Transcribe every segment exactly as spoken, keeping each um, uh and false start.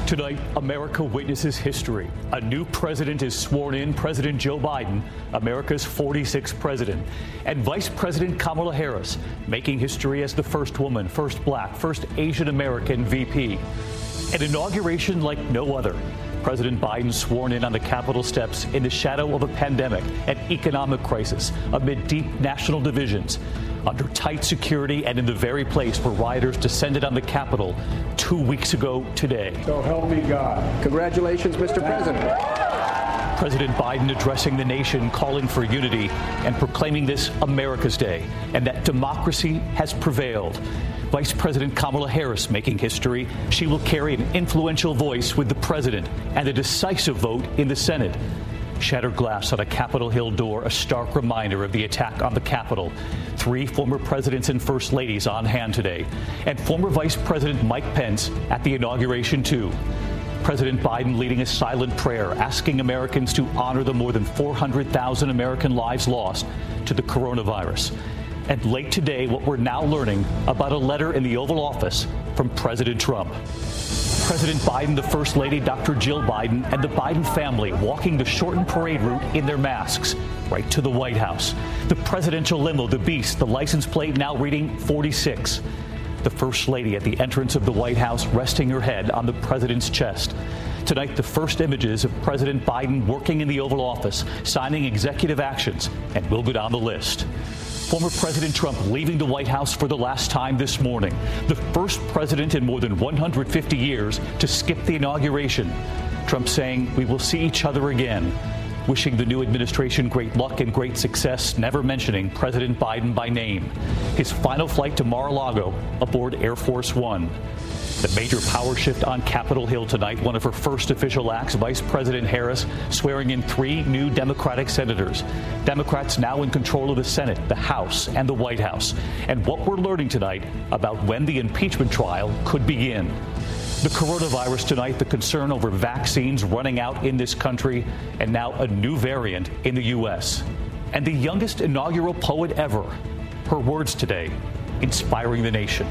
Tonight, America witnesses history. A new president is sworn in, President Joe Biden, America's forty-sixth president, and Vice President Kamala Harris, making history as the first woman, first black, first Asian American V P. An inauguration like no other. President Biden sworn in on the Capitol steps in the shadow of a pandemic and economic crisis, amid deep national divisions, under tight security and in the very place where rioters descended on the Capitol two weeks ago today. So help me God. Congratulations, Mister President. President Biden addressing the nation, calling for unity and proclaiming this America's Day and that democracy has prevailed. Vice President Kamala Harris making history. She will carry an influential voice with the president and a decisive vote in the Senate. Shattered glass on a Capitol Hill door, a stark reminder of the attack on the Capitol. Three former presidents and first ladies on hand today, and former Vice President Mike Pence at the inauguration too. President Biden leading a silent prayer, asking Americans to honor the more than four hundred thousand American lives lost to the coronavirus. And late today, what we're now learning about a letter in the Oval Office from President Trump. President Biden, the First Lady, Doctor Jill Biden, and the Biden family walking the shortened parade route in their masks right to the White House. The presidential limo, the Beast, the license plate now reading forty-six. The First Lady at the entrance of the White House resting her head on the president's chest. Tonight, the first images of President Biden working in the Oval Office, signing executive actions, and we'll go down the list. Former President Trump leaving the White House for the last time this morning. The first president in more than one hundred fifty years to skip the inauguration. Trump saying we will see each other again. Wishing the new administration great luck and great success, never mentioning President Biden by name. His final flight to Mar-a-Lago aboard Air Force One. The major power shift on Capitol Hill tonight, one of her first official acts, Vice President Harris swearing in three new Democratic senators. Democrats now in control of the Senate, the House, and the White House. And what we're learning tonight about when the impeachment trial could begin. The coronavirus tonight, the concern over vaccines running out in this country, and now a new variant in the U S. And the youngest inaugural poet ever. Her words today, inspiring the nation.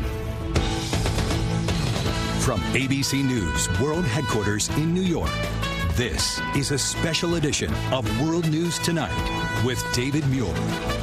From A B C News World Headquarters in New York, this is a special edition of World News Tonight with David Muir.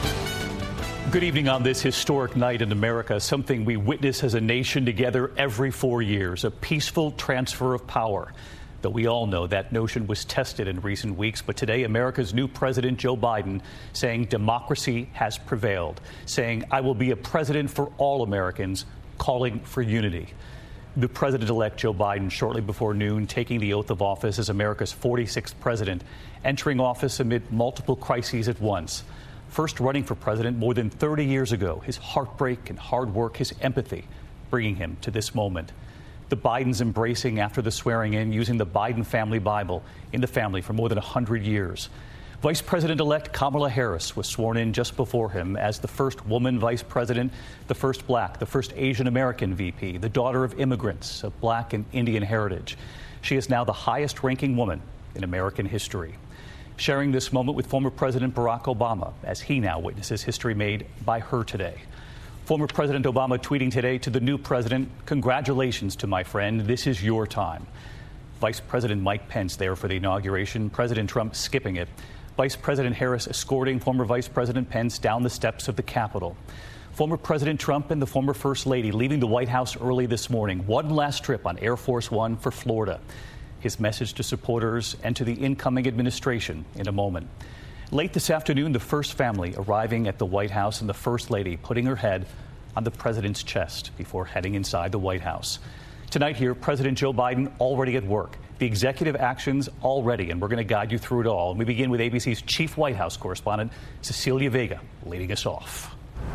Good evening on this historic night in America, something we witness as a nation together every four years, a peaceful transfer of power. Though we all know that notion was tested in recent weeks, but today America's new president, Joe Biden, saying democracy has prevailed, saying I will be a president for all Americans, calling for unity. The president-elect Joe Biden, shortly before noon, taking the oath of office as America's forty-sixth president, entering office amid multiple crises at once. First running for president more than thirty years ago, his heartbreak and hard work, his empathy, bringing him to this moment. The Bidens embracing after the swearing in, using the Biden family Bible in the family for more than one hundred years. Vice President-elect Kamala Harris was sworn in just before him as the first woman vice president, the first black, the first Asian American V P, the daughter of immigrants of black and Indian heritage. She is now the highest-ranking woman in American history. Sharing this moment with former President Barack Obama as he now witnesses history made by her today. Former President Obama tweeting today to the new president, congratulations to my friend, this is your time. Vice President Mike Pence there for the inauguration, President Trump skipping it. Vice President Harris escorting former Vice President Pence down the steps of the Capitol. Former President Trump and the former First Lady leaving the White House early this morning. One last trip on Air Force One for Florida. His message to supporters and to the incoming administration in a moment. Late this afternoon, the first family arriving at the White House and the First Lady putting her head on the president's chest before heading inside the White House. Tonight here, President Joe Biden already at work. The executive actions already, and we're going to guide you through it all. And we begin with A B C's chief White House correspondent, Cecilia Vega, leading us off.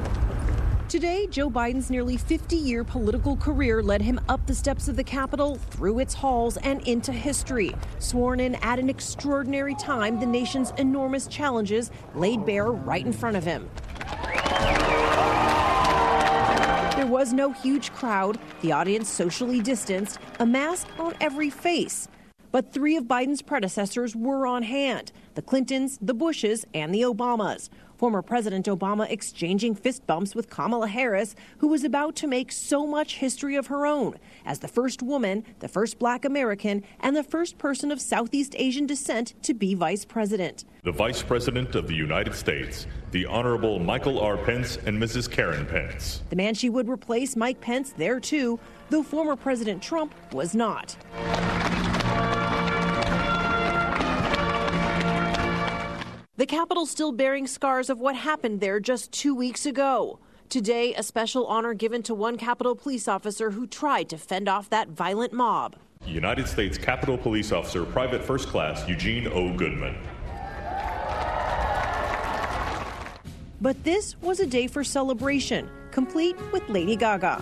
Today, Joe Biden's nearly fifty-year political career led him up the steps of the Capitol, through its halls, and into history. Sworn in at an extraordinary time, the nation's enormous challenges laid bare right in front of him. There was no huge crowd, the audience socially distanced, a mask on every face. But three of Biden's predecessors were on hand, the Clintons, the Bushes, and the Obamas. Former President Obama exchanging fist bumps with Kamala Harris, who was about to make so much history of her own as the first woman, the first black American, and the first person of Southeast Asian descent to be vice president. The Vice President of the United States, the Honorable Michael R. Pence and Missus Karen Pence. The man she would replace, Mike Pence, there too, though former President Trump was not. The Capitol still bearing scars of what happened there just two weeks ago. Today, a special honor given to one Capitol police officer who tried to fend off that violent mob. United States Capitol Police Officer, Private First Class Eugene O. Goodman. But this was a day for celebration, complete with Lady Gaga.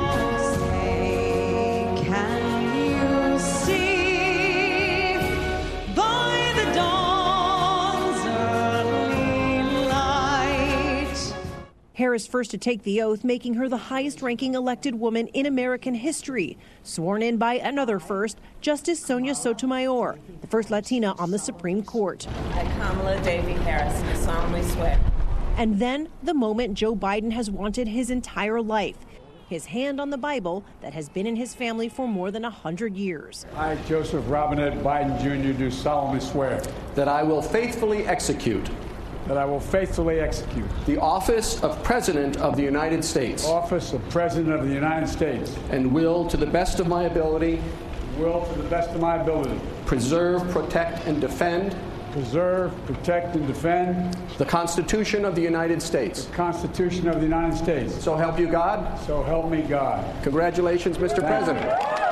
Say, can you see by the dawn's early light? Harris first to take the oath, making her the highest-ranking elected woman in American history, sworn in by another first, Justice Sonia Sotomayor, the first Latina on the Supreme Court. I, Kamala Davy Harris, do solemnly swear. And then the moment Joe Biden has wanted his entire life, his hand on the Bible that has been in his family for more than one hundred years. I, Joseph Robinette Biden, Junior, do solemnly swear that I will faithfully execute that I will faithfully execute the office of President of the United States office of President of the United States and will, to the best of my ability, will, to the best of my ability, preserve, protect, and defend Preserve, protect, and defend the Constitution of the United States. The Constitution of the United States. So help you God. So help me God. Congratulations, Mister Thank President.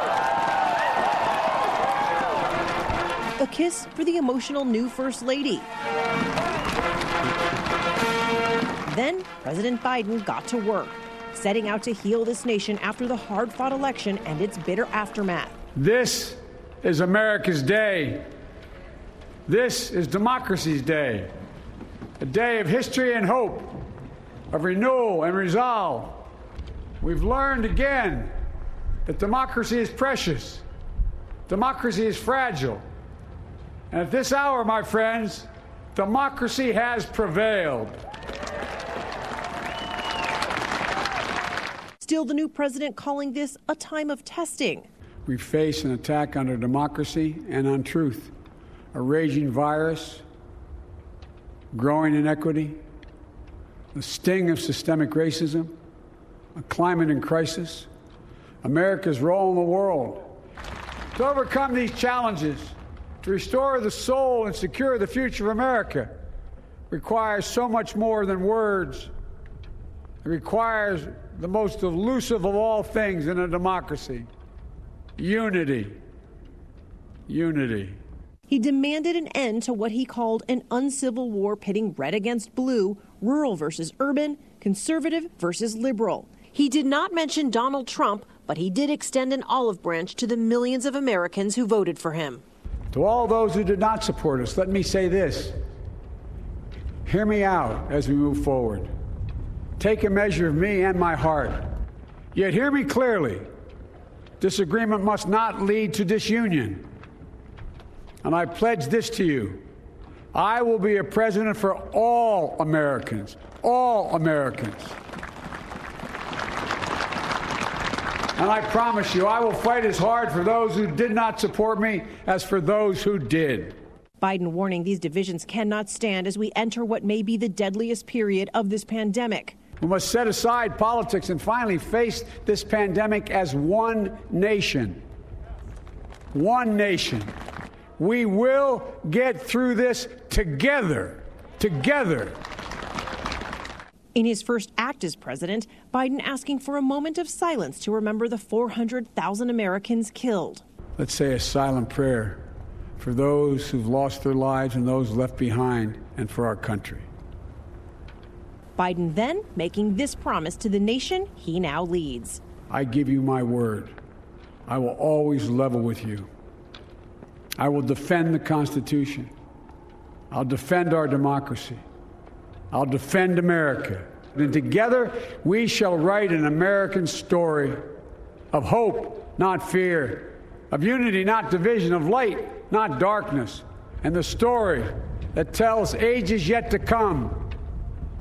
A kiss for the emotional new First Lady. Then President Biden got to work, setting out to heal this nation after the hard-fought election and its bitter aftermath. This is America's day. This is democracy's day, a day of history and hope, of renewal and resolve. We've learned again that democracy is precious, democracy is fragile. And at this hour, my friends, democracy has prevailed. Still, the new president calling this a time of testing. We face an attack on our democracy and on truth. A raging virus, growing inequity, the sting of systemic racism, a climate in crisis, America's role in the world. To overcome these challenges, to restore the soul and secure the future of America, requires so much more than words. It requires the most elusive of all things in a democracy: unity. Unity. He demanded an end to what he called an uncivil war pitting red against blue, rural versus urban, conservative versus liberal. He did not mention Donald Trump, but he did extend an olive branch to the millions of Americans who voted for him. To all those who did not support us, let me say this. Hear me out as we move forward. Take a measure of me and my heart. Yet hear me clearly. Disagreement must not lead to disunion. And I pledge this to you. I will be a president for all Americans, all Americans. And I promise you, I will fight as hard for those who did not support me as for those who did. Biden warning these divisions cannot stand as we enter what may be the deadliest period of this pandemic. We must set aside politics and finally face this pandemic as one nation. One nation. We will get through this together, together. In his first act as president, Biden asking for a moment of silence to remember the four hundred thousand Americans killed. Let's say a silent prayer for those who've lost their lives and those left behind, and for our country. Biden then making this promise to the nation he now leads. I give you my word. I will always level with you. I will defend the Constitution. I'll defend our democracy. I'll defend America. And together we shall write an American story of hope, not fear, of unity, not division, of light, not darkness, and the story that tells ages yet to come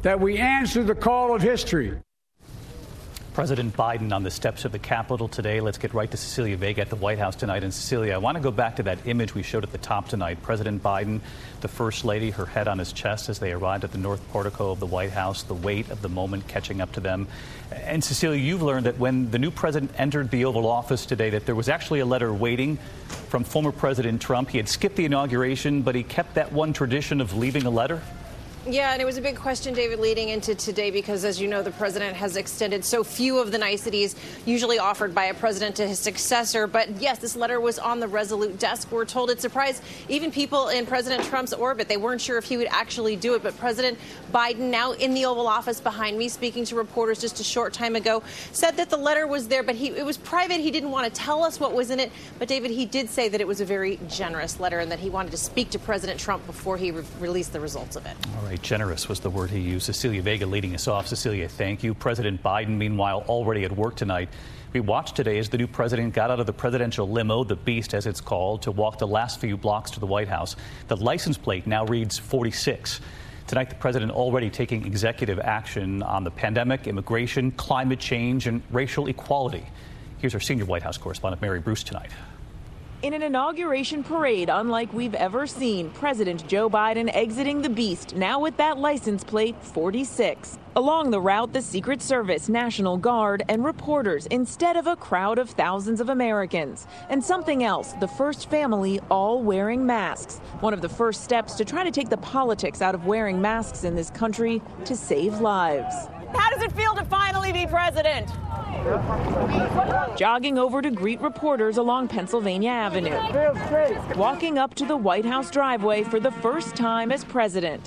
that we answer the call of history. President Biden on the steps of the Capitol today. Let's get right to Cecilia Vega at the White House tonight. And Cecilia, I want to go back to that image we showed at the top tonight. President Biden, the First Lady, her head on his chest as they arrived at the North Portico of the White House, the weight of the moment catching up to them. And Cecilia, you've learned that when the new president entered the Oval Office today, that there was actually a letter waiting from former President Trump. He had skipped the inauguration, but he kept that one tradition of leaving a letter. Yeah, and it was a big question, David, leading into today because, as you know, the president has extended so few of the niceties usually offered by a president to his successor. But yes, this letter was on the Resolute desk. We're told it surprised even people in President Trump's orbit. They weren't sure if he would actually do it. But President Biden, now in the Oval Office behind me, speaking to reporters just a short time ago, said that the letter was there, but he, it was private. He didn't want to tell us what was in it. But, David, he did say that it was a very generous letter and that he wanted to speak to President Trump before he re- released the results of it. All right. Generous was the word he used. Cecilia Vega leading us off. Cecilia, thank you. President Biden, meanwhile, already at work tonight. We watched today as the new president got out of the presidential limo, the Beast as it's called, to walk the last few blocks to the White House. The license plate now reads forty-six. Tonight, the president already taking executive action on the pandemic, immigration, climate change, and racial equality. Here's our senior White House correspondent, Mary Bruce, tonight. In an inauguration parade unlike we've ever seen, President Joe Biden exiting the Beast, now with that license plate forty-six. Along the route, the Secret Service, National Guard, and reporters instead of a crowd of thousands of Americans. And something else, the first family all wearing masks. One of the first steps to try to take the politics out of wearing masks in this country to save lives. How does it feel to finally be president? Jogging over to greet reporters along Pennsylvania Avenue. Walking up to the White House driveway for the first time as president.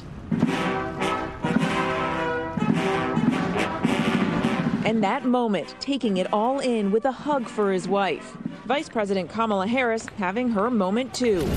And that moment, taking it all in with a hug for his wife. Vice President Kamala Harris having her moment too.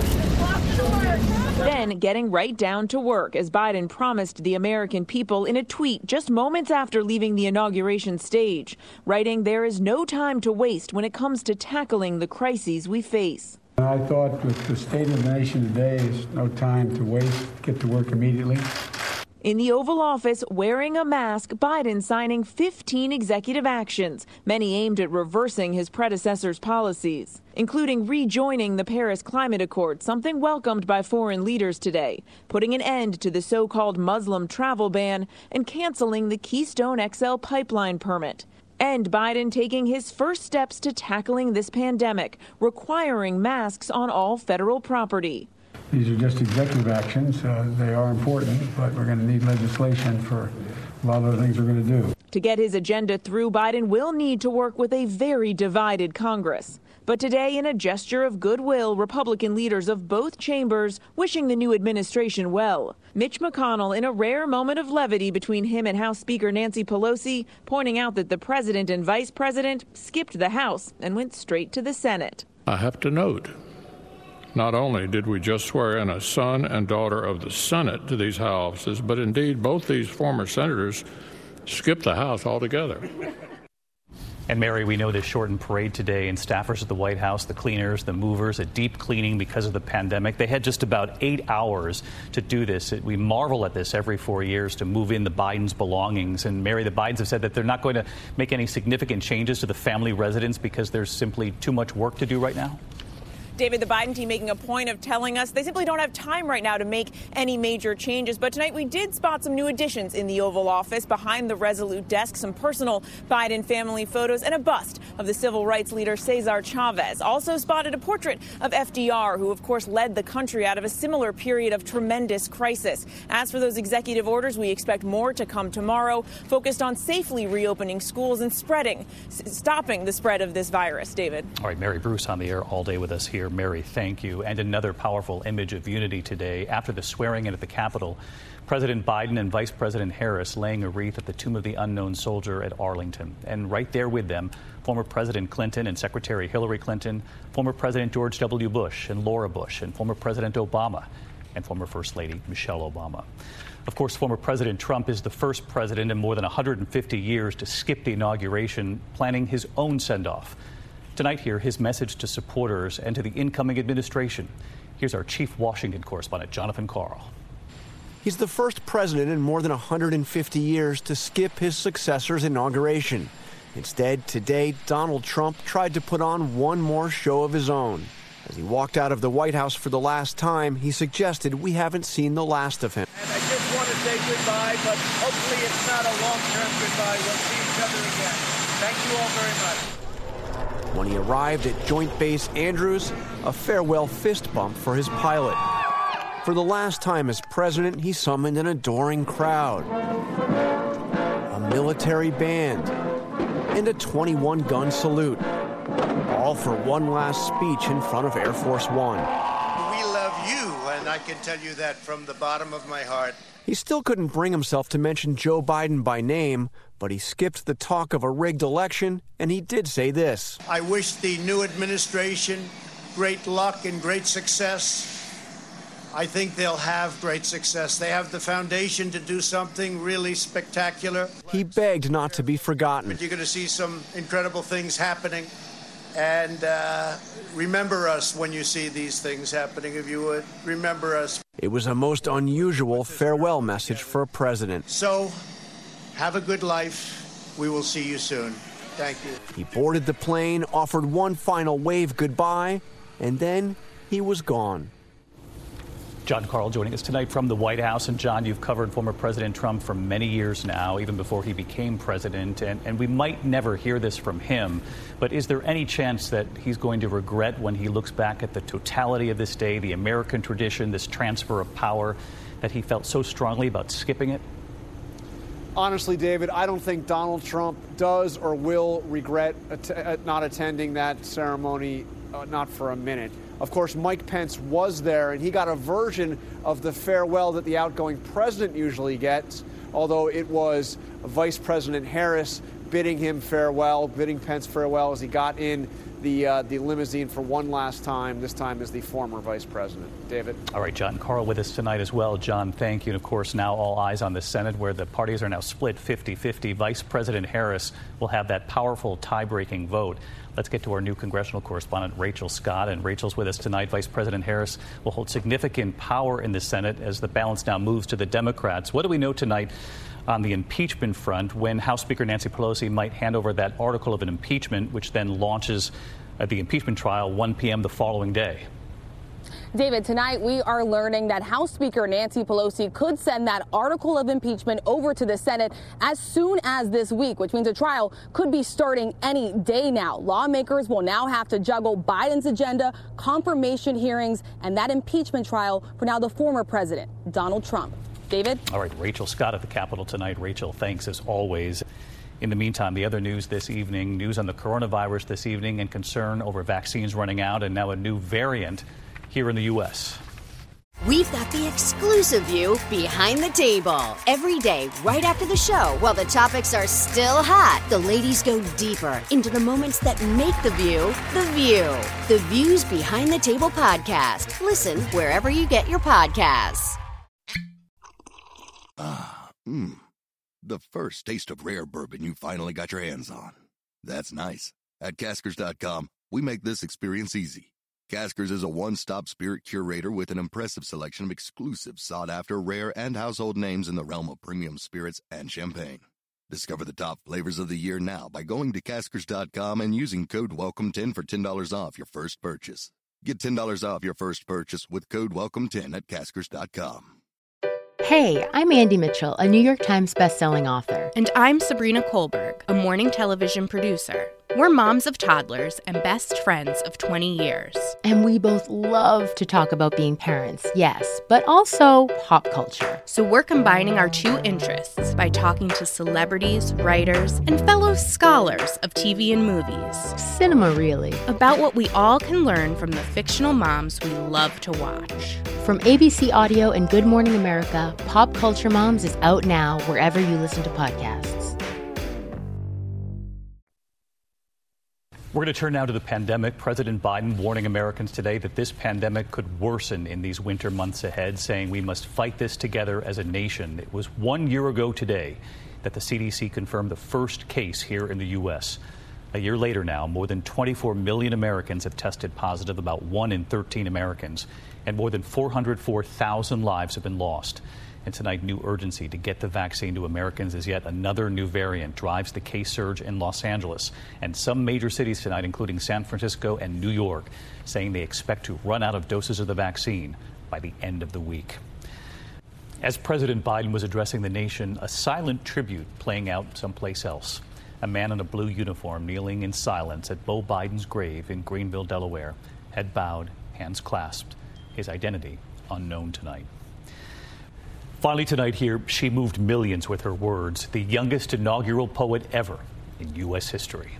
Then getting right down to work as Biden promised the American people in a tweet just moments after leaving the inauguration stage, writing there is no time to waste when it comes to tackling the crises we face. I thought with the state of the nation today, is no time to waste, get to work immediately. In the Oval Office, wearing a mask, Biden signing fifteen executive actions, many aimed at reversing his predecessor's policies, including rejoining the Paris Climate Accord, something welcomed by foreign leaders today, putting an end to the so-called Muslim travel ban, and canceling the Keystone X L pipeline permit. And Biden taking his first steps to tackling this pandemic, requiring masks on all federal property. These are just executive actions. Uh, they are important, but we're going to need legislation for a lot of the things we're going to do. To get his agenda through, Biden will need to work with a very divided Congress. But today, in a gesture of goodwill, Republican leaders of both chambers wishing the new administration well. Mitch McConnell, in a rare moment of levity between him and House Speaker Nancy Pelosi, pointing out that the president and vice president skipped the House and went straight to the Senate. I have to note, not only did we just swear in a son and daughter of the Senate to these houses, but indeed both these former senators skipped the House altogether. And Mary, we know this shortened parade today, and staffers at the White House, the cleaners, the movers, a deep cleaning because of the pandemic. They had just about eight hours to do this. We marvel at this every four years to move in the Biden's belongings. And Mary, the Bidens have said that they're not going to make any significant changes to the family residence because there's simply too much work to do right now. David, the Biden team making a point of telling us they simply don't have time right now to make any major changes. But tonight we did spot some new additions in the Oval Office behind the Resolute desk, some personal Biden family photos and a bust of the civil rights leader Cesar Chavez. Also spotted a portrait of F D R, who, of course, led the country out of a similar period of tremendous crisis. As for those executive orders, we expect more to come tomorrow, focused on safely reopening schools and spreading, stopping the spread of this virus. David. All right, Mary Bruce on the air all day with us here. Mary, thank you. And another powerful image of unity today. After the swearing in at the Capitol, President Biden and Vice President Harris laying a wreath at the Tomb of the Unknown Soldier at Arlington. And right there with them, former President Clinton and Secretary Hillary Clinton, former President George W. Bush and Laura Bush, and former President Obama, and former First Lady Michelle Obama. Of course, former President Trump is the first president in more than one hundred fifty years to skip the inauguration, planning his own send-off. Tonight here, his message to supporters and to the incoming administration. Here's our chief Washington correspondent, Jonathan Karl. He's the first president in more than one hundred fifty years to skip his successor's inauguration. Instead, today, Donald Trump tried to put on one more show of his own. As he walked out of the White House for the last time, he suggested we haven't seen the last of him. And I just want to say goodbye, but hopefully it's not a long-term goodbye. We'll see each other again. Thank you all very much. When he arrived at Joint Base Andrews, a farewell fist bump for his pilot. For the last time as president, he summoned an adoring crowd, a military band, and a twenty-one gun salute, all for one last speech in front of Air Force One. We love you, and I can tell you that from the bottom of my heart. He still couldn't bring himself to mention Joe Biden by name, but he skipped the talk of a rigged election, and he did say this. I wish the new administration great luck and great success. I think they'll have great success. They have the foundation to do something really spectacular. He begged not to be forgotten. But you're going to see some incredible things happening. And uh, remember us when you see these things happening, if you would. Remember us. It was a most unusual farewell message for a president. So, have a good life. We will see you soon. Thank you. He boarded the plane, offered one final wave goodbye, and then he was gone. Jon Karl joining us tonight from the White House. And John, you've covered former President Trump for many years now, even before he became president. And, and we might never hear this from him. But is there any chance that he's going to regret when he looks back at the totality of this day, the American tradition, this transfer of power, that he felt so strongly about skipping it? Honestly, David, I don't think Donald Trump does or will regret att- not attending that ceremony, uh, not for a minute. Of course, Mike Pence was there, and he got a version of the farewell that the outgoing president usually gets, although it was Vice President Harris bidding him farewell, bidding Pence farewell as he got in the uh, the limousine for one last time, this time as the former vice president. David? All right, Jon Karl with us tonight as well. John, thank you. And, of course, now all eyes on the Senate, where the parties are now split fifty-fifty. Vice President Harris will have that powerful tie-breaking vote. Let's get to our new congressional correspondent, Rachel Scott. And Rachel's with us tonight. Vice President Harris will hold significant power in the Senate as the balance now moves to the Democrats. What do we know tonight on the impeachment front, when House Speaker Nancy Pelosi might hand over that article of an impeachment, which then launches uh, the impeachment trial one p.m. the following day? David, tonight we are learning that House Speaker Nancy Pelosi could send that article of impeachment over to the Senate as soon as this week, which means a trial could be starting any day now. Lawmakers will now have to juggle Biden's agenda, confirmation hearings, and that impeachment trial for now the former president, Donald Trump. David? All right, Rachel Scott at the Capitol tonight. Rachel, thanks as always. In the meantime, the other news this evening, news on the coronavirus this evening and concern over vaccines running out and now a new variant here in the U S. We've got the exclusive view behind the table. Every day, right after the show, while the topics are still hot, the ladies go deeper into the moments that make the view the view. The Views Behind the Table podcast. Listen wherever you get your podcasts. Ah, mmm. The first taste of rare bourbon you finally got your hands on. That's nice. At Caskers dot com, we make this experience easy. Caskers is a one-stop spirit curator with an impressive selection of exclusive, sought-after, rare, and household names in the realm of premium spirits and champagne. Discover the top flavors of the year now by going to Caskers dot com and using code welcome ten for ten dollars off your first purchase. Get ten dollars off your first purchase with code welcome ten at Caskers dot com. Hey, I'm Andy Mitchell, a New York Times bestselling author. And I'm Sabrina Kohlberg, a morning television producer. We're moms of toddlers and best friends of twenty years. And we both love to talk about being parents, yes, but also pop culture. So we're combining our two interests by talking to celebrities, writers, and fellow scholars of T V and movies. Cinema, really. About what we all can learn from the fictional moms we love to watch. From A B C Audio and Good Morning America, Pop Culture Moms is out now wherever you listen to podcasts. We're going to turn now to the pandemic. President Biden warning Americans today that this pandemic could worsen in these winter months ahead, saying we must fight this together as a nation. It was one year ago today that the C D C confirmed the first case here in the U S. A year later now, more than twenty-four million Americans have tested positive, about one in thirteen Americans, and more than four hundred four thousand lives have been lost. And tonight, new urgency to get the vaccine to Americans as yet another new variant drives the case surge in Los Angeles and some major cities tonight, including San Francisco and New York, saying they expect to run out of doses of the vaccine by the end of the week. As President Biden was addressing the nation, a silent tribute playing out someplace else. A man in a blue uniform kneeling in silence at Beau Biden's grave in Greenville, Delaware, head bowed, hands clasped, his identity unknown tonight. Finally tonight here, she moved millions with her words, the youngest inaugural poet ever in U S history.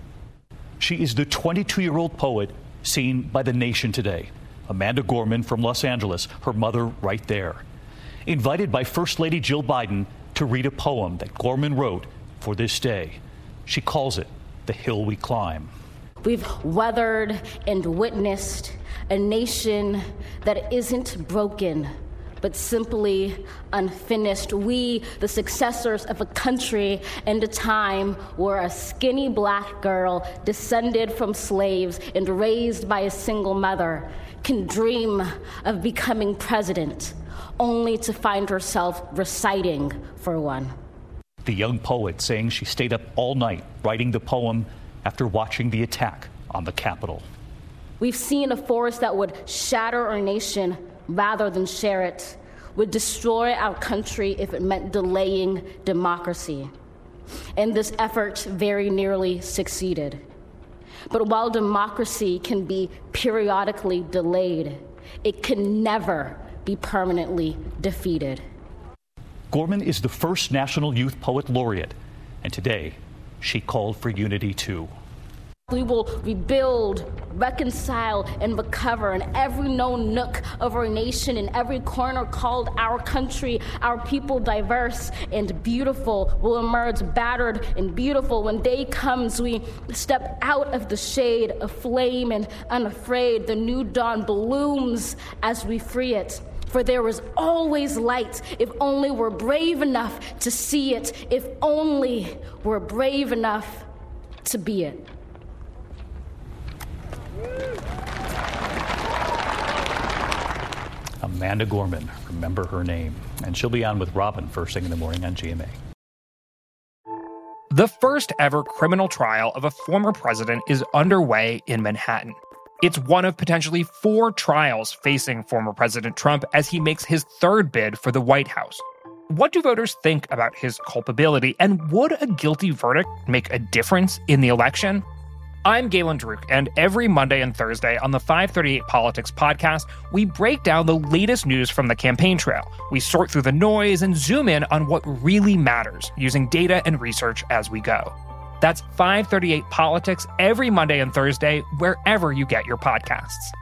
She is the twenty-two-year-old poet seen by the nation today. Amanda Gorman from Los Angeles, her mother right there. Invited by First Lady Jill Biden to read a poem that Gorman wrote for this day. She calls it The Hill We Climb. We've weathered and witnessed a nation that isn't broken, but simply unfinished. We, the successors of a country and a time where a skinny black girl descended from slaves and raised by a single mother can dream of becoming president, only to find herself reciting for one. The young poet saying she stayed up all night writing the poem after watching the attack on the Capitol. We've seen a force that would shatter our nation rather than share it, would destroy our country if it meant delaying democracy. And this effort very nearly succeeded. But while democracy can be periodically delayed, it can never be permanently defeated. Gorman is the first National Youth Poet Laureate, and today she called for unity too. We will rebuild, reconcile, and recover in every known nook of our nation, in every corner called our country. Our people, diverse and beautiful, will emerge battered and beautiful. When day comes, we step out of the shade of flame and unafraid. The new dawn blooms as we free it. For there is always light if only we're brave enough to see it, if only we're brave enough to be it. Amanda Gorman, remember her name. And she'll be on with Robin first thing in the morning on G M A. The first ever criminal trial of a former president is underway in Manhattan. It's one of potentially four trials facing former President Trump as he makes his third bid for the White House. What do voters think about his culpability, and would a guilty verdict make a difference in the election? I'm Galen Druk, and every Monday and Thursday on the five thirty-eight Politics podcast, we break down the latest news from the campaign trail. We sort through the noise and zoom in on what really matters, using data and research as we go. That's five thirty-eight Politics every Monday and Thursday, wherever you get your podcasts.